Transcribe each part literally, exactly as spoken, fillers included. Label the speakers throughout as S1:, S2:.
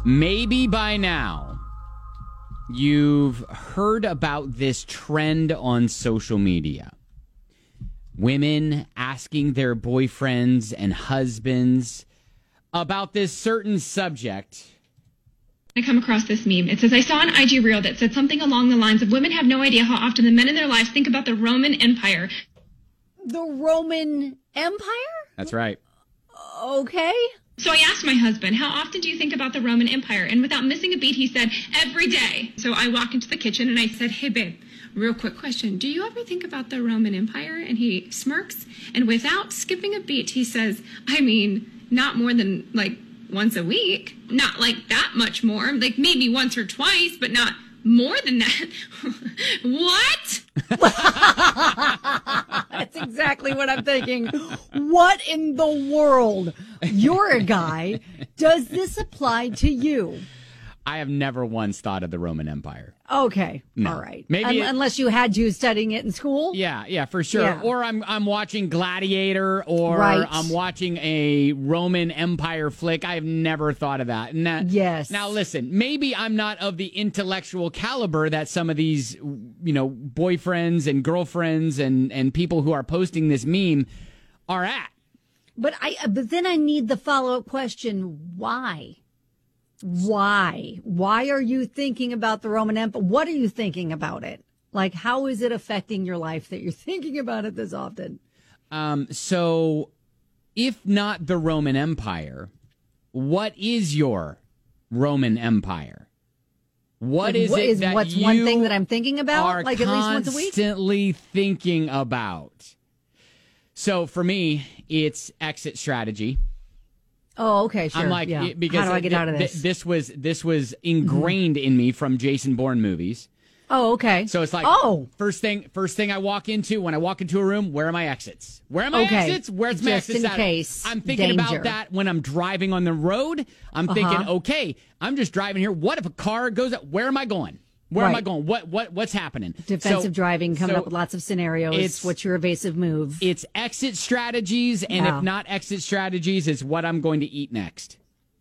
S1: Maybe by now you've heard about this trend on social media. Women asking their boyfriends and husbands about this certain subject.
S2: I come across this meme. It says, I saw an I G reel that said something along the lines of women have no idea how often the men in their lives think about the Roman Empire.
S3: The Roman Empire?
S1: That's right.
S3: Okay.
S2: So I asked my husband, how often do you think about the Roman Empire? And without missing a beat, he said, every day. So I walk into the kitchen and I said, hey, babe, real quick question. Do you ever think about the Roman Empire? And he smirks. And without skipping a beat, he says, I mean, not more than like once a week. Not like that much more. Like maybe once or twice, but not more than that. What?
S3: That's exactly what I'm thinking. What in the world? You're a guy. Does this apply to you?
S1: I have never once thought of the Roman Empire.
S3: Okay.
S1: No.
S3: All right.
S1: Maybe
S3: Un-
S1: it-
S3: unless you had to studying it in school.
S1: Yeah, yeah, for sure.
S3: Yeah.
S1: Or I'm I'm watching Gladiator, or
S3: Right.
S1: I'm watching a Roman Empire flick. I've never thought of that. And that-
S3: Yes.
S1: Now listen, maybe I'm not of the intellectual caliber that some of these, you know, boyfriends and girlfriends and and people who are posting this meme are at.
S3: But I. But then I need the follow-up question. Why? Why? Why are you thinking about the Roman Empire? What are you thinking about it? Like, how is it affecting your life that you're thinking about it this often?
S1: Um, so, if not the Roman Empire, what is your Roman Empire? What
S3: Like,
S1: is
S3: what
S1: it
S3: is
S1: that
S3: what's
S1: you
S3: one thing that I'm thinking about?
S1: are
S3: Like at least once a week?
S1: constantly thinking about? So, for me, it's exit strategy.
S3: Oh, okay, sure.
S1: I'm like,
S3: yeah.
S1: it- because
S3: how do I get
S1: th-
S3: out of
S1: th-
S3: this?
S1: this was this was ingrained in me from Jason Bourne movies.
S3: Oh, okay.
S1: So it's like,
S3: oh,
S1: first thing, first thing I walk into when I walk into a room, where are my exits? Where are my
S3: Okay.
S1: exits? Where's my
S3: Just
S1: exits?
S3: in
S1: at?
S3: case.
S1: I'm thinking
S3: Danger.
S1: about that when I'm driving on the road. I'm thinking,
S3: Uh-huh.
S1: okay, I'm just driving here. What if a car goes up? Where am I going? Where am I
S3: Right.
S1: going? What what what's happening?
S3: defensive
S1: So-
S3: driving, coming
S1: so
S3: up with lots of scenarios.
S1: it's-
S3: What's your evasive move?
S1: It's exit strategies, and
S3: Yeah.
S1: if not exit strategies, it's what I'm going to eat next.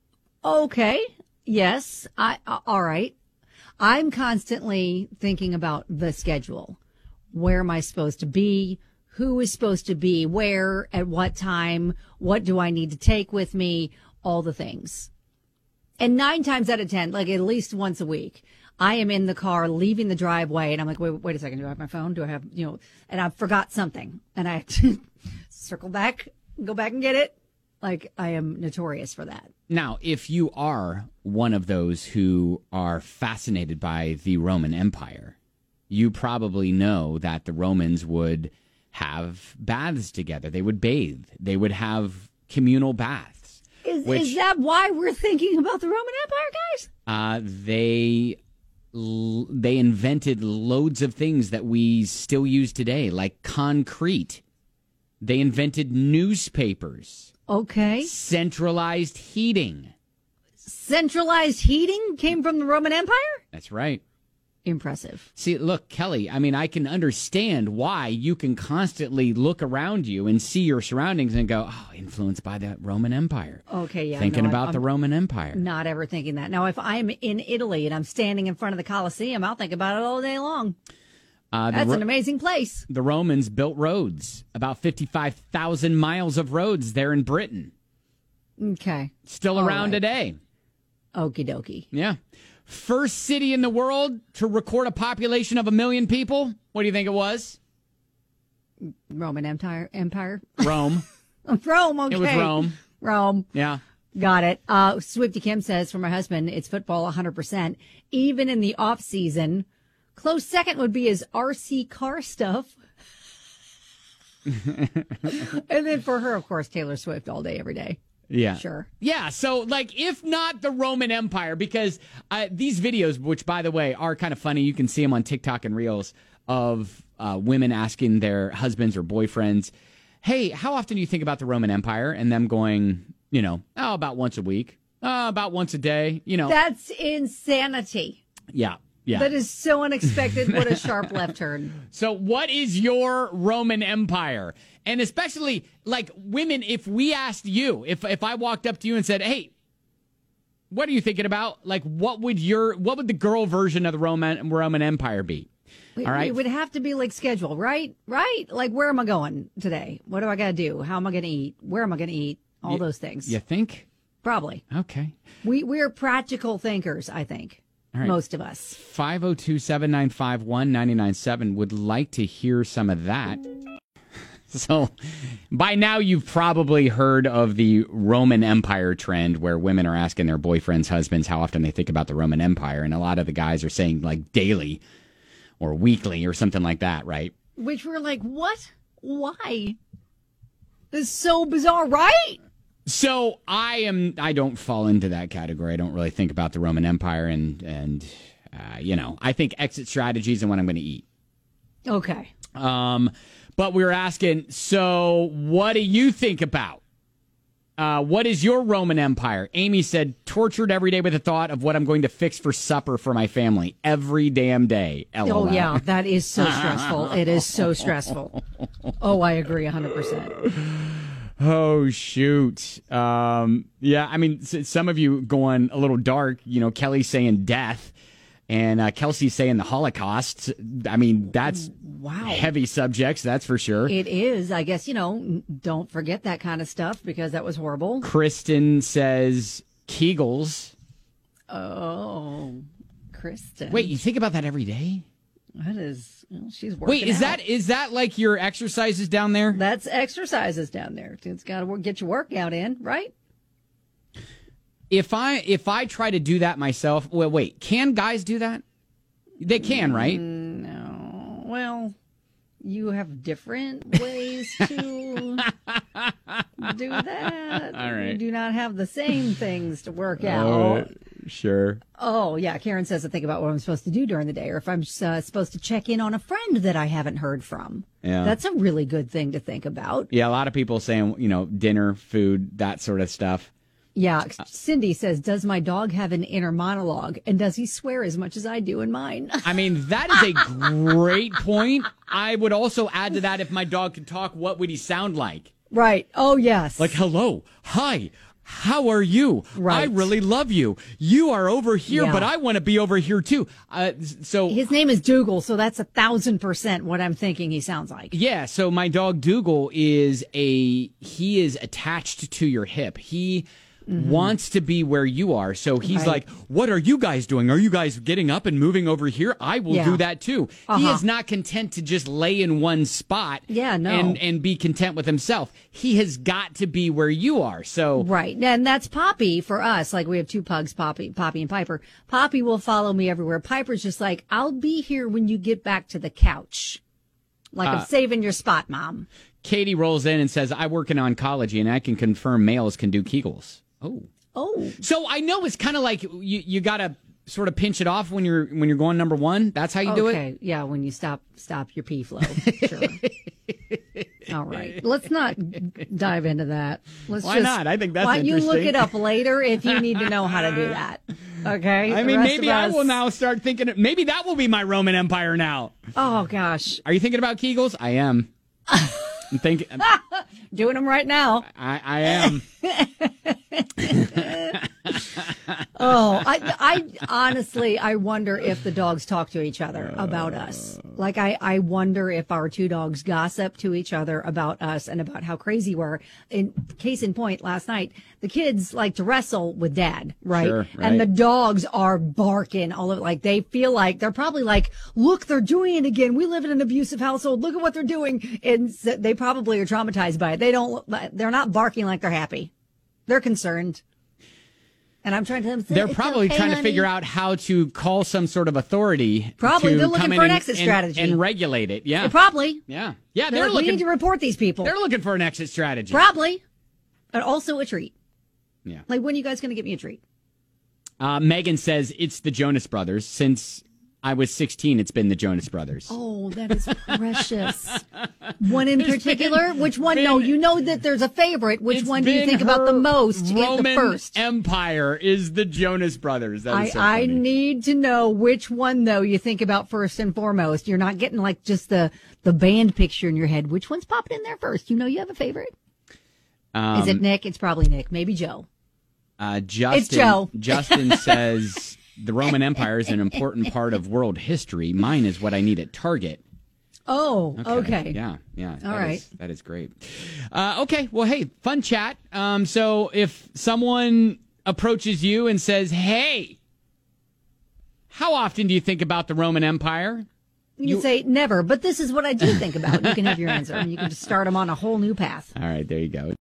S3: Okay. Yes. I. Uh, all right. I'm constantly thinking about the schedule. Where am I supposed to be? Who is supposed to be where at what time? What do I need to take with me? All the things. And nine times out of ten, like at least once a week, I am in the car leaving the driveway and I'm like, wait, wait a second. Do I have my phone? Do I have, you know, and I forgot something and I have to circle back, go back and get it. Like I am notorious for that.
S1: Now, if you are one of those who are fascinated by the Roman Empire, you probably know that the Romans would have baths together. They would bathe. They would have communal baths.
S3: Is,
S1: Which-
S3: is that why we're thinking about the Roman Empire, guys?
S1: Uh, they l- they invented loads of things that we still use today, like concrete. They invented newspapers,
S3: Okay.
S1: centralized heating.
S3: Centralized heating came from the Roman Empire?
S1: That's right.
S3: Impressive.
S1: See, look, Kelly, I mean, I can understand why you can constantly look around you and see your surroundings and go, oh, influenced by the Roman Empire.
S3: Okay, yeah.
S1: Thinking
S3: no,
S1: about
S3: I'm
S1: the Roman Empire.
S3: Not ever thinking that. Now, if I'm in Italy and I'm standing in front of the Colosseum, I'll think about it all day long.
S1: Uh, the,
S3: That's
S1: Ro-
S3: an amazing place.
S1: the Romans built roads, about fifty-five thousand miles of roads there in Britain.
S3: Okay.
S1: Still
S3: All
S1: around
S3: right.
S1: today.
S3: Okie dokie.
S1: Yeah. First city in the world to record a population of a million people. What do you think it was?
S3: Roman Empire. Empire.
S1: Rome.
S3: Rome, okay.
S1: It was Rome.
S3: Rome.
S1: Yeah.
S3: Got it. Uh, Swifty Kim says, for my husband, it's football one hundred percent. Even in the off season, close second would be his R C car stuff. And then for her, of course, Taylor Swift all day, every day.
S1: Yeah.
S3: Sure.
S1: Yeah. So, like, if not the Roman Empire, because uh, these videos, which, by the way, are kind of funny, you can see them on TikTok and Reels of uh, women asking their husbands or boyfriends, hey, how often do you think about the Roman Empire? And them going, you know, oh, about once a week, oh, about once a day, you know.
S3: That's insanity.
S1: Yeah. Yeah.
S3: That is so unexpected. What a sharp left turn.
S1: So what is your Roman Empire? And especially, like, women, if we asked you, if if I walked up to you and said, hey, what are you thinking about? Like, what would your what would the girl version of the Roman Roman Empire be?
S3: It,
S1: All right,
S3: it would have to be like schedule, right? Right? Like, where am I going today? What do I got to do? How am I going to eat? Where am I going to eat? All
S1: you,
S3: those things.
S1: You think?
S3: Probably.
S1: Okay.
S3: We we're practical thinkers, I think.
S1: All right.
S3: Most of us.
S1: five oh two, seven nine five, one nine nine seven would like to hear some of that. So by now you've probably heard of the Roman Empire trend where women are asking their boyfriends, husbands how often they think about the Roman Empire. And a lot of the guys are saying like daily or weekly or something like that, right?
S3: Which we're like, what? Why? This is so bizarre, right?
S1: So I am, I don't fall into that category. I don't really think about the Roman Empire and, and uh, you know, I think exit strategies and what I'm going to eat.
S3: Okay.
S1: Um, but we were asking, so what do you think about? Uh, what is your Roman Empire? Amy said, tortured every day with the thought of what I'm going to fix for supper for my family every damn day. L O L.
S3: Oh, yeah, that is so stressful. It is so stressful. Oh, I agree one hundred percent.
S1: Oh, shoot. Um, yeah, I mean, s- some of you going a little dark, you know, Kelly saying death and uh, Kelsey saying the Holocaust. I mean, that's
S3: Wow.
S1: heavy subjects, that's for sure.
S3: It is. I guess, you know, don't forget that kind of stuff because that was horrible.
S1: Kristen says Kegels.
S3: Oh, Kristen.
S1: Wait, you think about that every day?
S3: That is, well, she's working
S1: Wait, is
S3: out.
S1: that is that like your exercises down there?
S3: That's exercises down there. It's got to get your workout in, right?
S1: If I if I try to do that myself, well, wait, can guys do that? They can, right?
S3: No. Well, you have different ways to do that.
S1: All right.
S3: You do not have the same things to work out.
S1: Oh, sure.
S3: Oh, yeah. Karen says to think about what I'm supposed to do during the day or if I'm uh, supposed to check in on a friend that I haven't heard from.
S1: Yeah.
S3: That's a really good thing to think about.
S1: Yeah, a lot of people saying, you know, dinner, food, that sort of stuff.
S3: Yeah. Cindy says, does my dog have an inner monologue? And does he swear as much as I do in mine?
S1: I mean, that is a great point. I would also add to that, if my dog could talk, what would he sound like?
S3: Right. Oh, yes.
S1: Like, hello, hi, how are you?
S3: Right.
S1: I really love you. You are over here,
S3: Yeah.
S1: but I want to be over here too. Uh, so
S3: His name is Dougal, so that's a thousand percent what I'm thinking he sounds like.
S1: yeah, so my dog Dougal is a, he is attached to your hip. He mm-hmm. wants to be where you are. So he's
S3: Right.
S1: like, what are you guys doing? Are you guys getting up and moving over here? I will
S3: Yeah.
S1: do that too. He
S3: Uh-huh.
S1: is not content to just lay in one spot
S3: Yeah, no.
S1: and, and be content with himself. He has got to be where you are. So
S3: Right. And that's Poppy for us. Like we have two pugs, Poppy, Poppy and Piper. Poppy will follow me everywhere. Piper's just like, I'll be here when you get back to the couch. Like
S1: Uh,
S3: I'm saving your spot, Mom.
S1: Katie rolls in and says, I work in oncology and I can confirm males can do Kegels. Oh.
S3: Oh.
S1: So I know it's kind of like you, you got to sort of pinch it off when you're when you're going number one. That's how you do it.
S3: Okay. Yeah. When you stop, stop your pee flow. Sure. All right. Let's not dive into that. Let's
S1: Why
S3: just,
S1: not? I think that's
S3: Why don't you look
S1: interesting.
S3: it up later if you need to know how to do that? Okay.
S1: I
S3: The
S1: mean,
S3: rest
S1: maybe
S3: of
S1: I
S3: us-
S1: will now start thinking. Maybe that will be my Roman Empire now.
S3: Oh gosh.
S1: Are you thinking about Kegels? I am. I'm thinking.
S3: Doing them right now.
S1: I, I am.
S3: Oh, I, I honestly, I wonder if the dogs talk to each other about us. Like, I, I wonder if our two dogs gossip to each other about us and about how crazy we're. In case in point, last night, the kids like to wrestle with Dad, right?
S1: Sure, right.
S3: And the dogs are barking all of it. Like, they feel like they're probably like, look, they're doing it again. We live in an abusive household. Look at what they're doing. And so they probably are traumatized by it. They don't, they're not barking like they're happy. They're concerned. And I'm trying to tell them,
S1: They're
S3: "It's
S1: probably
S3: okay,
S1: trying to
S3: honey."
S1: figure out how to call some sort of authority.
S3: Probably.
S1: to
S3: They're looking
S1: come in
S3: for an
S1: and-
S3: exit
S1: and-
S3: strategy.
S1: and regulate it. Yeah,
S3: Probably.
S1: yeah, yeah.
S3: They're
S1: They're
S3: like, we need
S1: looking.
S3: to report these people.
S1: They're looking for an exit strategy.
S3: Probably. And also a treat.
S1: Yeah.
S3: Like, when are you guys going to get me a treat?
S1: Uh, Megan says it's the Jonas Brothers. Since I was sixteen, it's been the Jonas Brothers.
S3: Oh, that is precious. One in
S1: There's
S3: particular?
S1: been-
S3: Which one? No,
S1: been-
S3: you know that there's a favorite. Which
S1: It's
S3: one do you
S1: been
S3: think about the
S1: her
S3: most to get the
S1: Roman
S3: first?
S1: Empire is the Jonas Brothers. That
S3: I,
S1: is so
S3: I
S1: funny.
S3: need to know which one, though, you think about first and foremost. You're not getting, like, just the, the band picture in your head. Which one's popping in there first? You know you have a favorite.
S1: Um,
S3: Is it Nick? It's probably Nick. Maybe Joe.
S1: Uh, Justin,
S3: It's Joe.
S1: Justin says the Roman Empire is an important part of world history. Mine is what I need at Target.
S3: Oh, okay.
S1: Yeah, yeah.
S3: All
S1: that
S3: right.
S1: is- that is great. Uh, okay, well, hey, fun chat. Um, so if someone approaches you and says, hey, how often do you think about the Roman Empire?
S3: You can say never, but this is what I do think about. You can have your answer, and you can just start them on a whole new path.
S1: All right, there you go.